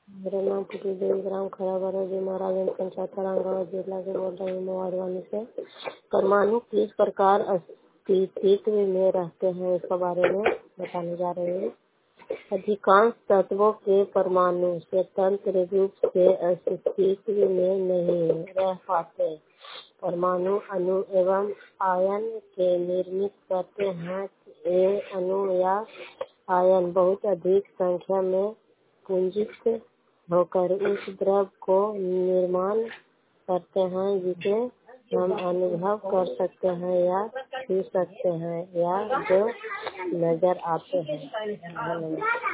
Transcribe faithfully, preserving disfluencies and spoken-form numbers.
मेरा नाम पुटी देवी ग्राम खराबरा जी महाराजगंज पंचायत औरंगाबाद जिला से बोल रही हूँ मोबाइल से। परमाणु किस प्रकार अस्तित्व में रहते हैं इसके बारे में बताने जा रहे हैं। अधिकांश तत्वों के परमाणु स्वतंत्र रूप से अस्तित्व में नहीं रह पाते। परमाणु अणु एवं आयन के निर्मित करते हैं। ये अणु या आयन बहुत अधिक संख्या में पूंजित होकर उस द्रव को निर्माण करते हैं जिसे हम अनुभव कर सकते हैं या छू सकते हैं या जो नजर आते हैं।